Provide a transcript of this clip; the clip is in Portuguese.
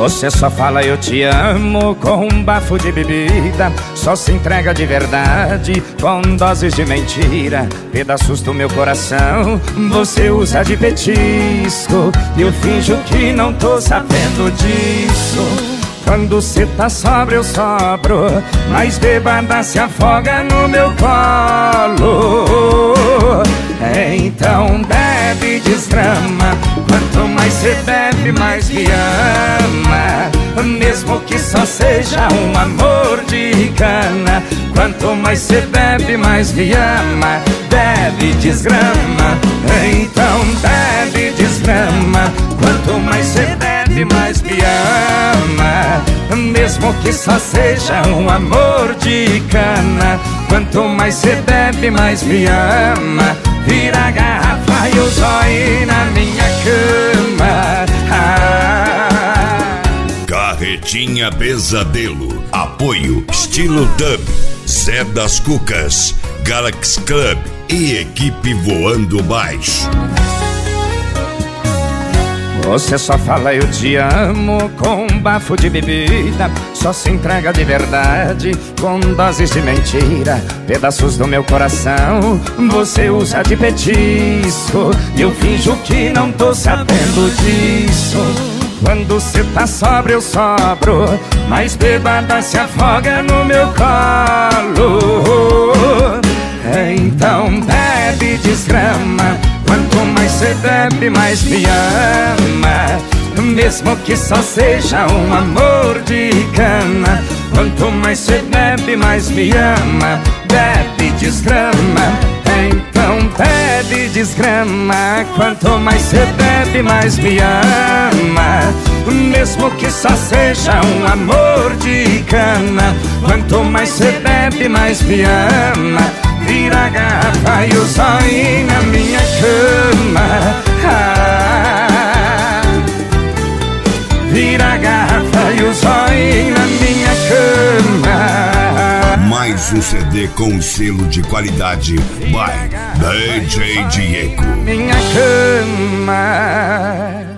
Você só fala eu te amo com um bafo de bebida, só se entrega de verdade com doses de mentira. Pedaços do meu coração você usa de petisco, e eu finjo que não tô sabendo disso. Quando cê tá sóbrio eu sobro, mas bêbada se afoga no meu colo. Então bebe e desgrama, quanto mais cê bebe mais me ama. Mesmo que só seja um amor de cana, quanto mais cê bebe mais me ama. Bebe e desgrama, então bebe e desgrama, quanto mais cê bebe mais me ama. Mesmo que só seja um amor de cana, quanto mais cê bebe mais me ama. Vira a garrafa e o zóio na minha cama. Carretinha Pesadelo. Apoio Estilo Dub, Zé das Cucas, Galaxy Club e equipe Voando Baixo. Você só fala eu te amo com um bafo de bebida, só se entrega de verdade com doses de mentira. Pedaços do meu coração você usa de petisco, e eu finjo que não tô sabendo disso. Quando cê tá sóbrio eu sobro, mas bêbada se afoga no meu colo. Então bebe e desgrama, quanto mais cê bebe mais me ama. Mesmo que só seja um amor de cana, quanto mais cê bebe mais me ama. Bebe e desgrama, então bebe e desgrama, quanto mais cê bebe mais me ama. Mesmo que só seja um amor de cana, quanto mais cê bebe mais me ama. Vira a garrafa e o zóio na minha cama. Vira a garrafa e o zóio na minha cama. Mais um CD com selo de qualidade by DJ Diego. Minha cama.